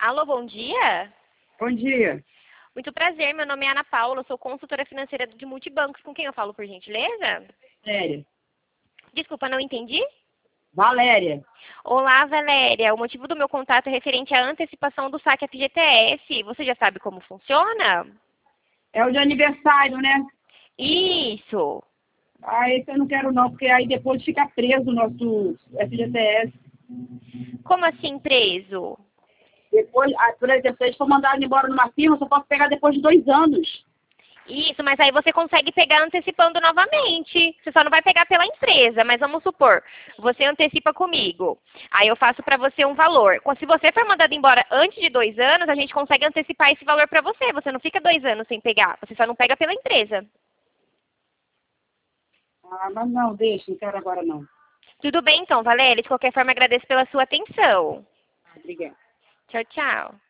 Alô, bom dia. Bom dia. Muito prazer, meu nome é Ana Paula, sou consultora financeira de Multibancos. Com quem eu falo, por gentileza? Valéria. Desculpa, não entendi? Valéria. Olá, Valéria. O motivo do meu contato é referente à antecipação do saque FGTS. Você já sabe como funciona? É o de aniversário, né? Isso. Ah, esse eu não quero não, porque aí depois fica preso o nosso FGTS. Como assim preso? Depois, por exemplo, se eles for mandados embora numa firma, eu só posso pegar depois de 2 anos. Isso, mas aí você consegue pegar antecipando novamente. Você só não vai pegar pela empresa, mas vamos supor, você antecipa comigo. Aí eu faço para você um valor. Se você for mandado embora antes de 2 anos, a gente consegue antecipar esse valor para você. Você não fica 2 anos sem pegar. Você só não pega pela empresa. Ah, mas não, deixa, não quero agora não. Tudo bem então, Valéria. De qualquer forma, agradeço pela sua atenção. Obrigada. Tchau, tchau.